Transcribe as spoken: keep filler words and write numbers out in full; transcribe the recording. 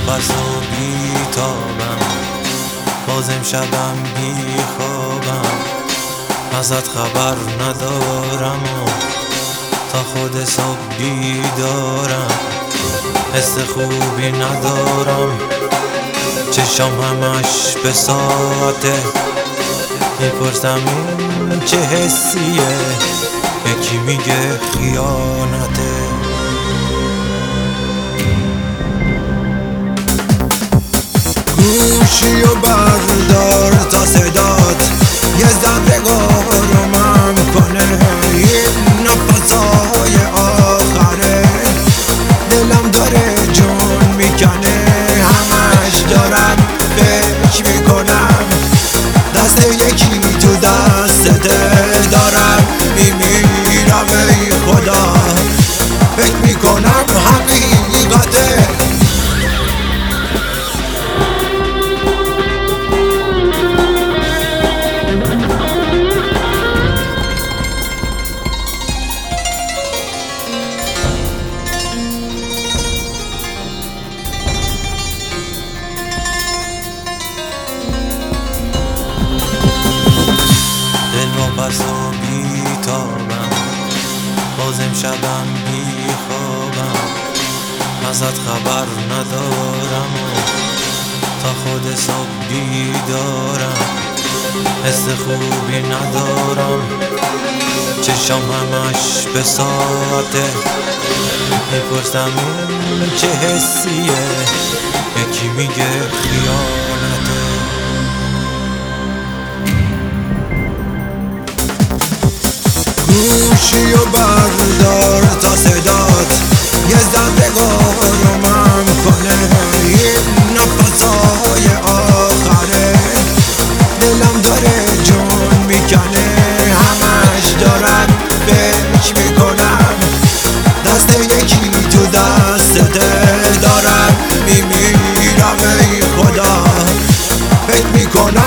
پس و بیتابم، بازم شبم بی خوابم، ازت خبر ندارم و تا خود صبح بیدارم. حس خوبی ندارم، چشم همش به ساعته، میپرسم این چه حسیه، یکی میگه خیانته. گوشی و بردار تا صدات یه ذره آرومم کنه، این نفسای آخره دلم داره جون میکنه، همش دارم فکر میکنم دست یکی تو دسته، دارم میمیرم ای خدا، فکر میکنم حقیقته. پس و بیتابم، بازم شبم بی خوابم، ازت خبر ندارم و تا خود صبح بیدارم. حس خوبی ندارم، چشم همش به ساعته، میپرسم این چه حسیه، یکی میگه خیانته. گوشی و بردار تا صدات یه ذره آرومم کنه، این نفسای آخره دلم داره جون میکنه، همش دارم فکر میکنم دست یکی تو دسته، دارم میمیرم ای خدا، فکر میکنم